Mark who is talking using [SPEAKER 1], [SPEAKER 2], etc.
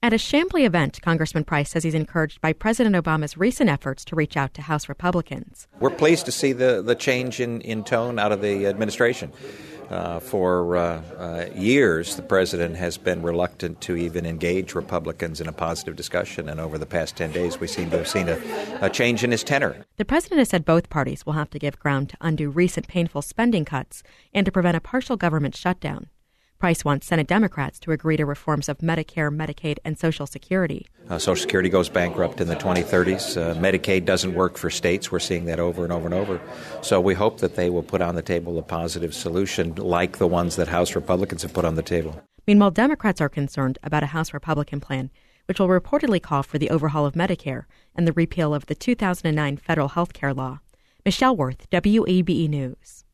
[SPEAKER 1] At a Chamblee event, Congressman Price says he's encouraged by President Obama's recent efforts to reach out to House Republicans.
[SPEAKER 2] We're pleased to see the change in tone out of the administration. For years, the president has been reluctant to even engage Republicans in a positive discussion, and over the past 10 days, we seem to have seen a change in his tenor.
[SPEAKER 1] The president has said both parties will have to give ground to undo recent painful spending cuts and to prevent a partial government shutdown. Price wants Senate Democrats to agree to reforms of Medicare, Medicaid, and Social Security.
[SPEAKER 2] Social Security goes bankrupt in the 2030s. Medicaid doesn't work for states. We're seeing that over and over and over. So we hope that they will put on the table a positive solution like the ones that House Republicans have put on the table.
[SPEAKER 1] Meanwhile, Democrats are concerned about a House Republican plan, which will reportedly call for the overhaul of Medicare and the repeal of the 2009 federal health care law. Michelle Worth, WABE News.